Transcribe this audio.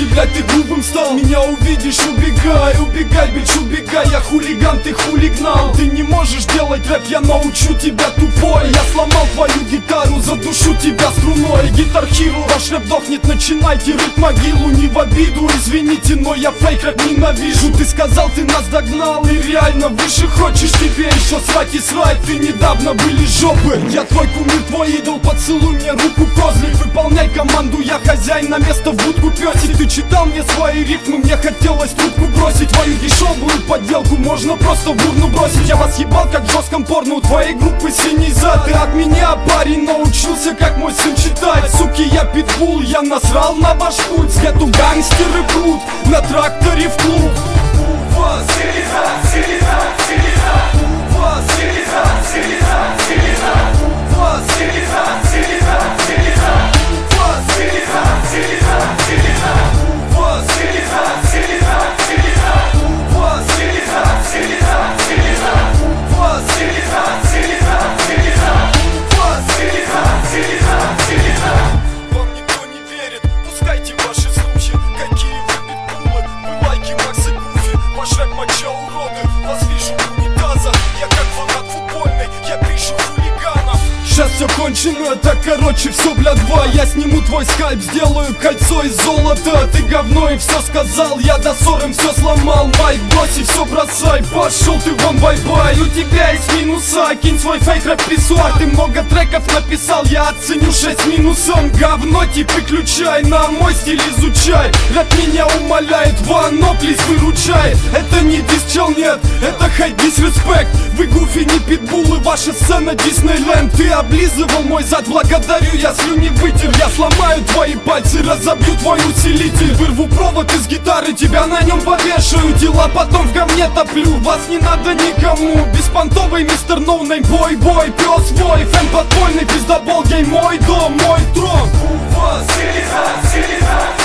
блядь, ты грубым стал. Меня увидишь, убегай, убегай, бич, убегай. Я хулиган, ты хулигнал. Ты не можешь делать рэп, я научу тебя, тупой. Я сломал твою гитару, задушу тебя струной. Гитар Hero, ваш рэп дохнет, начинайте рыть могилу. Не в обиду, извините, но я фейк рэп ненавижу. Ты сказал, ты нас догнал и реально выше хочешь. Тебе еще срать и срать, ты недавно были жопы. Я твой кумир, твой идол, поцелуй мне руку, козлик. Выполняй команду, я хозяин, на место в будку пёсик. Ты читал мне свои рифмы, мне хотелось трубку бросить. Твою дешевую подделку можно просто в урну бросить. Я вас ебал, как в жестком порно, у твоей группы синий зад. Ты от меня, парень, научился, как мой сын читать. Суки, я питбул, я насрал на ваш путь. С гетто гангстеры прут на тракторе в клуб. У вас селеза, селеза, селеза. У вас селеза, селеза, селеза. У вас селеза, селеза, селеза. У вас селеза, селеза, селеза. У вас селеза, селеза, селеза. У вас селеза, селеза, селеза. У вас селеза, селеза, селеза. У вас селеза, селеза, селеза. Вам никто не верит, пускайте ваши слухи. Какие вы питбулы, вы лайки Макса Гуфи. Ваш рэп моча, уроды, вас вижу в унитазах. Я как фанат футбольный, я пишу хулиганов. Сейчас все кончено, так короче все, бля, два. Я сниму твой скальп, сделаю кольцо из золота. Ты говно и все сказал, я до ссоры все сломал. Майк, брось и все бросай, пошел ты вон, бай-бай. У тебя есть минуса, кинь свой фейк рэп писсуар. Ты много треков написал, я оценю 6 минусом. Говно тип выключай, на мой стиль изучай. Рэп меня умоляет, вано, плиз, выручай. Это не дисчел, нет, это хейт, дисреспект. Вы гуфи, не питбулы, ваша сцена Диснейленд. Ты облизывал мой зад, благодарю, я слюни вытер. Я сломаю твои пальцы, разобью твой усилитель. Вырву провод из гитары, тебя на нем повешаю. Дела потом в говне топлю, вас не надо никому. Беспонтовый мистер ноунейм, бой-бой, пес свой. Фэн подпольный, пиздобол, гей, мой дом, мой трон. У вас селеза, селеза.